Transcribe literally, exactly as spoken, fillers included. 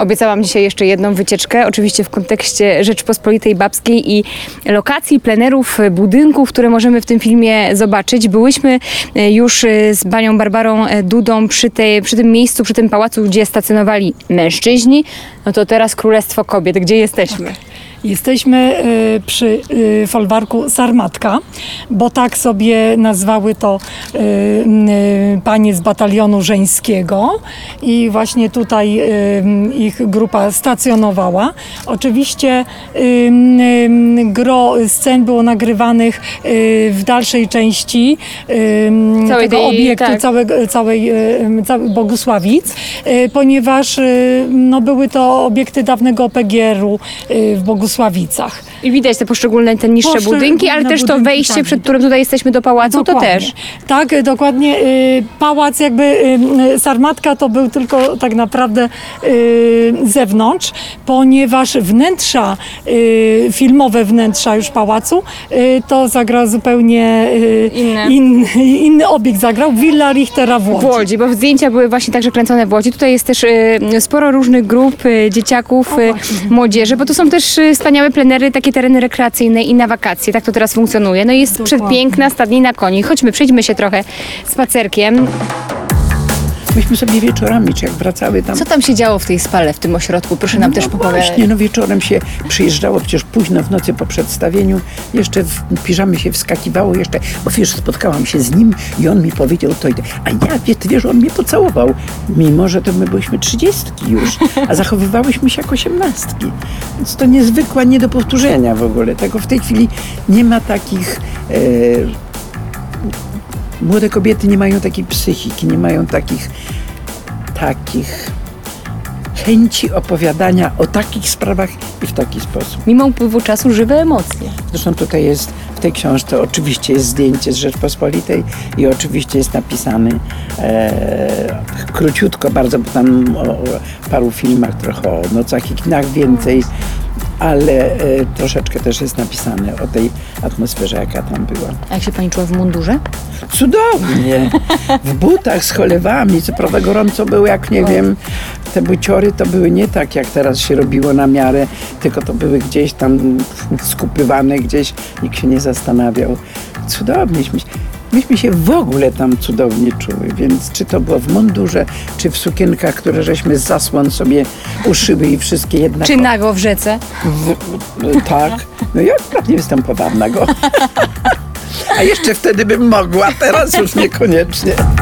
Obiecałam dzisiaj jeszcze jedną wycieczkę, oczywiście w kontekście Rzeczpospolitej Babskiej i lokacji, plenerów, budynków, które możemy w tym filmie zobaczyć. Byłyśmy już z panią Barbarą Dudą przy, tej, przy tym miejscu, przy tym pałacu, gdzie stacjonowali mężczyźni. No to teraz Królestwo Kobiet. Gdzie jesteśmy? Jesteśmy y, przy y, folwarku Sarmatka, bo tak sobie nazwały to y, y, panie z batalionu żeńskiego i właśnie tutaj y, ich grupa stacjonowała. Oczywiście y, y, gro scen było nagrywanych y, w dalszej części y, Całej tego tej, obiektu, tak. całego, całej, y, całej Bogusławic, y, ponieważ y, no, były to obiekty dawnego P G R u y, w Bogusławicach. Sławicach. I widać te poszczególne, te niższe Poszczególne budynki, ale też to budynki, wejście, tak. przed którym tutaj jesteśmy do pałacu, Dokładnie. to też. Tak, dokładnie. Y, Pałac jakby y, Sarmatka to był tylko tak naprawdę y, zewnątrz, ponieważ wnętrza, y, filmowe wnętrza już pałacu, y, to zagrał zupełnie y, Inne. in, inny obiekt zagrał, Villa Richtera w Łodzi. W Łodzi, bo zdjęcia były właśnie także kręcone w Łodzi. Tutaj jest też y, sporo różnych grup, y, dzieciaków, y, młodzieży, bo to są też y, wspaniałe plenery, takie tereny rekreacyjne i na wakacje. Tak to teraz funkcjonuje. No i jest Dokładnie. przepiękna stadnina koni. Chodźmy, przejdźmy się trochę spacerkiem. Myśmy sobie wieczorami, czy jak wracały tam... Co tam się działo w tej spale, w tym ośrodku? Proszę nam też no popowiadać. właśnie, no wieczorem się przyjeżdżało, przecież późno w nocy po przedstawieniu, jeszcze w piżamy się wskakiwało jeszcze, bo wiesz, spotkałam się z nim i on mi powiedział to i to. A ja, wie, ty wiesz, on mnie pocałował, mimo że to my byliśmy trzydziestki już, a zachowywałyśmy się jak osiemnastki. Więc to niezwykła, nie do powtórzenia w ogóle. Tego w tej chwili nie ma takich... E, Młode kobiety nie mają takiej psychiki, nie mają takich, takich chęci opowiadania o takich sprawach i w taki sposób. Mimo upływu czasu żywe emocje. Zresztą tutaj jest, w tej książce oczywiście jest zdjęcie z Rzeczpospolitej i oczywiście jest napisany e, króciutko bardzo, bo tam o, o paru filmach, trochę o nocach i kinach więcej, ale e, troszeczkę też jest napisane o tej atmosferze, jaka tam była. A jak się pani czuła w mundurze? Cudownie! W butach z cholewami, co prawda gorąco było, jak nie wiem, te buciory to były nie tak, jak teraz się robiło na miarę, tylko to były gdzieś tam skupywane, gdzieś nikt się nie zastanawiał. Cudownieśmy się. Myśmy się w ogóle tam cudownie czuły, więc czy to było w mundurze, czy w sukienkach, które żeśmy z zasłon sobie uszyły i wszystkie jednak... Czy nago w rzece? W, tak. No ja akurat nie występowałam nago. A jeszcze wtedy bym mogła, teraz już niekoniecznie.